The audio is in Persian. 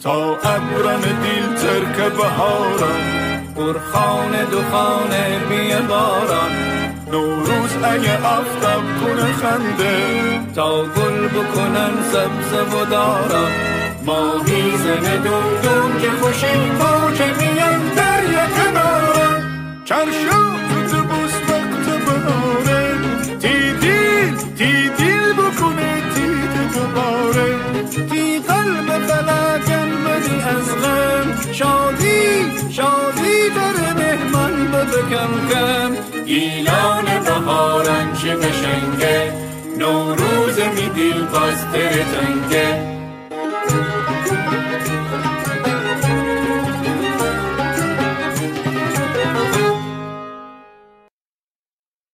تا ابرم دیل ترک بهاران، پرخانه دخانه بی باران. نوروز اگه آفتاب کنه خنده، تا گل بکنن سبز و داران. ماهی زنه دوم دوم که خوشی تو که میان دریا کناران. چرشو تو بوس وقت بهاره، تی دیل بکنه تی دوباره. تی قلب فلکن بدی از غم، شادی در مهمان بده کم کم. گیلان بهاران چه قشنگه، نوروز می دیل باز تنگه.